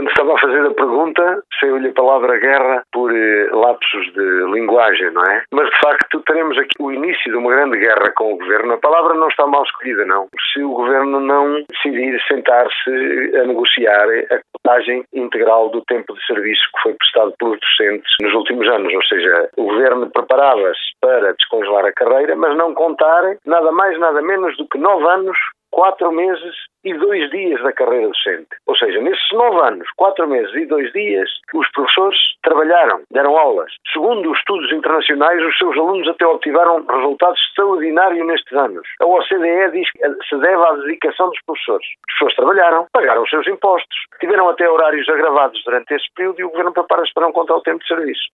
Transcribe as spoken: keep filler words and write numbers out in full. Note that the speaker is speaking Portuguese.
quando estava a fazer a pergunta, saiu-lhe a palavra guerra por eh, lapsos de linguagem, não é? Mas, de facto, teremos aqui o início de uma grande guerra com o Governo. A palavra não está mal escolhida, não. Se o Governo não decidir sentar-se a negociar a cotagem integral do tempo de serviço que foi prestado pelos docentes nos últimos anos. Ou seja, o Governo preparava-se para descongelar a carreira, mas não contar nada mais, nada menos do que nove anos, quatro meses e dois dias da carreira docente. Ou seja, nesses nove anos, quatro meses e dois dias, os professores trabalharam, deram aulas. Segundo os estudos internacionais, os seus alunos até obtiveram resultados extraordinários nestes anos. A O C D E diz que se deve à dedicação dos professores. Os professores trabalharam, pagaram os seus impostos, tiveram até horários agravados durante esse período e o Governo prepara-se para não contar o tempo de serviço.